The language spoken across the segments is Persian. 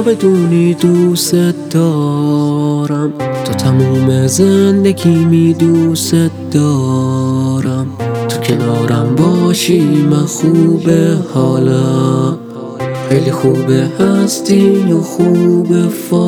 بدونی دوست دارم، تو تموم زندگیمی دوست دارم. تو کنارم باشی من خوبه حالم، خیلی خوبه هستی و خوبه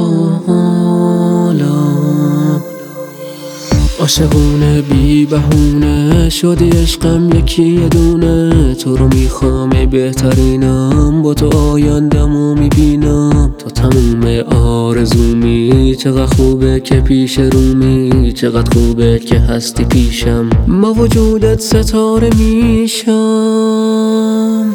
فالم. عاشقونه بی بهونه شدی عشقم یکی دونه، تو رو میخوام بهترینم، با تو آیندمو میبینم. تو تموم آرزومی، چقدر خوبه که پیش رومی، چقدر خوبه که هستی پیشم، با وجودت ستاره میشم.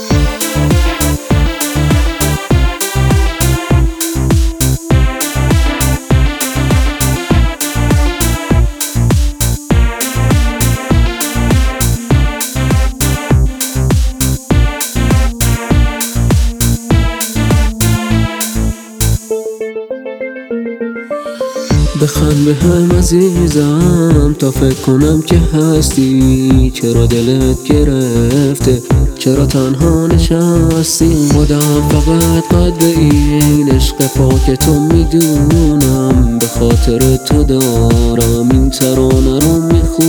بخند به هم عزیزم تا فکر کنم که هستی. چرا دلت گرفته، چرا تنها نشستی؟ خودم فقط قدر این عشق پاک تو میدونم، به خاطر تو دارم این ترانه رو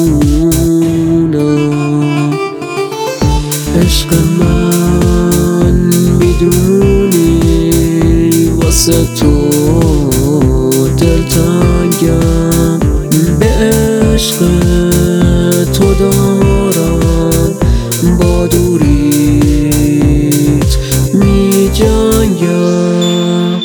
میخونم. عشق من میدونی واسه تو دلتنگم، به عشق تو دارم با دوریت می جنگم.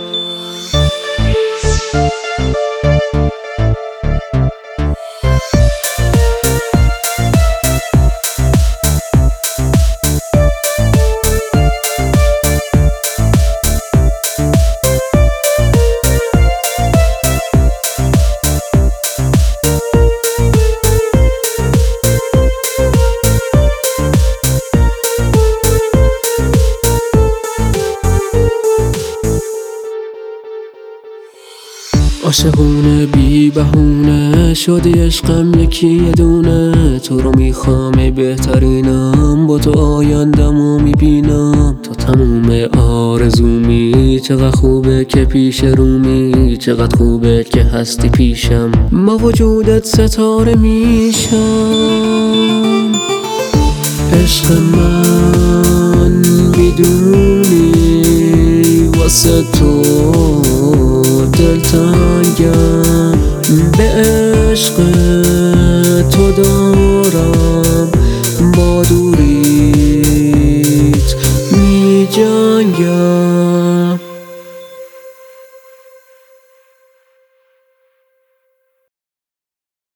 عاشقونه بی بهونه شدی عشقم یکی دونه، تو رو میخوام بهترینم، با تو آیندمو میبینم. تو تموم آرزومی، چقدر خوبه که پیش رومی، چقدر خوبه که هستی پیشم، با وجودت ستاره میشم. عشق من میدونی واسه تو دلتنگم، به عشق